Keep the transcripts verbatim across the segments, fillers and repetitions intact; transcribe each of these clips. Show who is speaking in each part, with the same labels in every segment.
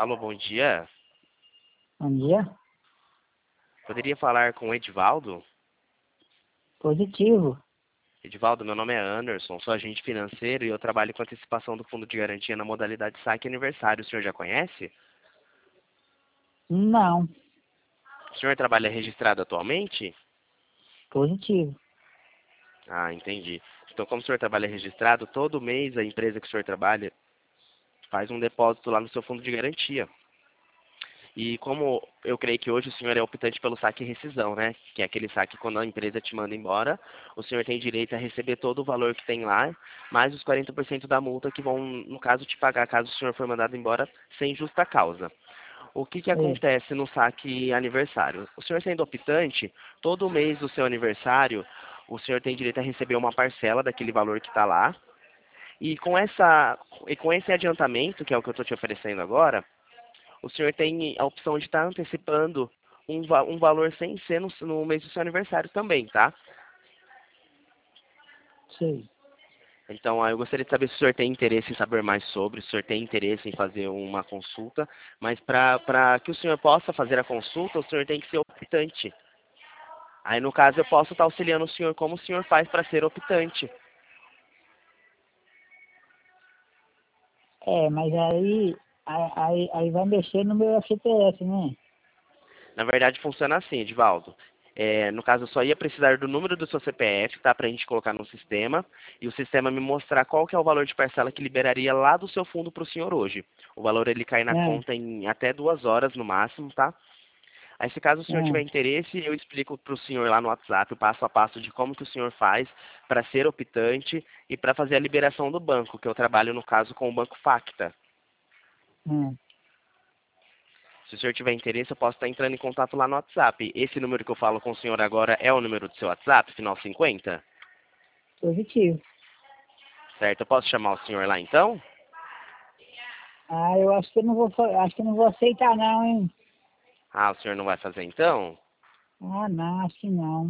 Speaker 1: Alô, bom dia.
Speaker 2: Bom dia.
Speaker 1: Poderia falar com o Edivaldo?
Speaker 2: Positivo.
Speaker 1: Edivaldo, meu nome é Anderson, sou agente financeiro e eu trabalho com antecipação do fundo de garantia na modalidade saque aniversário. O senhor já conhece?
Speaker 2: Não.
Speaker 1: O senhor trabalha registrado atualmente?
Speaker 2: Positivo.
Speaker 1: Ah, entendi. Então, como o senhor trabalha registrado, todo mês a empresa que o senhor trabalha faz um depósito lá no seu fundo de garantia. E como eu creio que hoje o senhor é optante pelo saque e rescisão, né? Que é aquele saque quando a empresa te manda embora, o senhor tem direito a receber todo o valor que tem lá, mais os quarenta por cento da multa que vão, no caso, te pagar caso o senhor for mandado embora sem justa causa. O que, que
Speaker 2: É.
Speaker 1: acontece no saque aniversário? O senhor sendo optante, todo mês do seu aniversário, o senhor tem direito a receber uma parcela daquele valor que está lá. E com, essa, e com esse adiantamento, que é o que eu estou te oferecendo agora, o senhor tem a opção de estar antecipando um, va um valor sem ser no, no mês do seu aniversário também, tá?
Speaker 2: Sei.
Speaker 1: Então, ah, eu gostaria de saber se o senhor tem interesse em saber mais sobre, se o senhor tem interesse em fazer uma consulta, mas para que o senhor possa fazer a consulta, o senhor tem que ser optante. Aí, no caso, eu posso estar auxiliando o senhor como o senhor faz para ser optante.
Speaker 2: É, mas aí, aí, aí aí vai mexer no meu F P S, né?
Speaker 1: Na verdade, funciona assim, Edivaldo. É, no caso, eu só ia precisar do número do seu C P F, tá? Pra gente colocar no sistema. E o sistema me mostrar qual que é o valor de parcela que liberaria lá do seu fundo para o senhor hoje. O valor ele cai na
Speaker 2: É,
Speaker 1: conta em até duas horas no máximo, tá? Aí, se caso o senhor tiver
Speaker 2: é.
Speaker 1: interesse, eu explico para o senhor lá no WhatsApp o passo a passo de como que o senhor faz para ser optante e para fazer a liberação do banco, que eu trabalho, no caso, com o Banco Facta.
Speaker 2: É.
Speaker 1: Se o senhor tiver interesse, eu posso estar entrando em contato lá no WhatsApp. Esse número que eu falo com o senhor agora é o número do seu WhatsApp, final cinquenta?
Speaker 2: Positivo.
Speaker 1: Certo? Eu posso chamar o senhor lá então?
Speaker 2: Ah, eu acho que eu não vou, fa- acho que eu não vou aceitar não, hein?
Speaker 1: Ah, o senhor não vai fazer então?
Speaker 2: Ah, não, acho que não.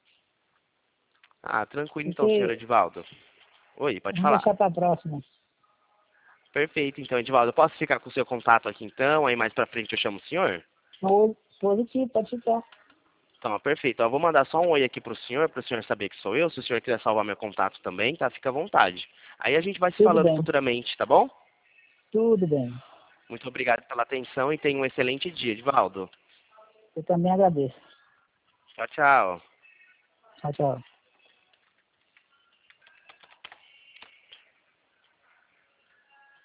Speaker 1: Ah, tranquilo então, senhor
Speaker 2: Porque
Speaker 1: Edivaldo. Oi, pode
Speaker 2: vamos
Speaker 1: falar.
Speaker 2: deixar pra próxima.
Speaker 1: Perfeito, então, Edivaldo. Eu posso ficar com o seu contato aqui então, aí mais pra frente eu chamo o senhor?
Speaker 2: Po- Positivo, pode ficar.
Speaker 1: Então, perfeito. Eu vou mandar só um oi aqui pro senhor, para o senhor saber que sou eu. Se o senhor quiser salvar meu contato também, tá? Fica à vontade. Aí a gente vai se
Speaker 2: Tudo
Speaker 1: falando
Speaker 2: bem,
Speaker 1: futuramente, tá bom?
Speaker 2: tudo bem.
Speaker 1: Muito obrigado pela atenção e tenha um excelente dia, Edivaldo.
Speaker 2: Eu também agradeço.
Speaker 1: Tchau, tchau.
Speaker 2: Tchau, tchau.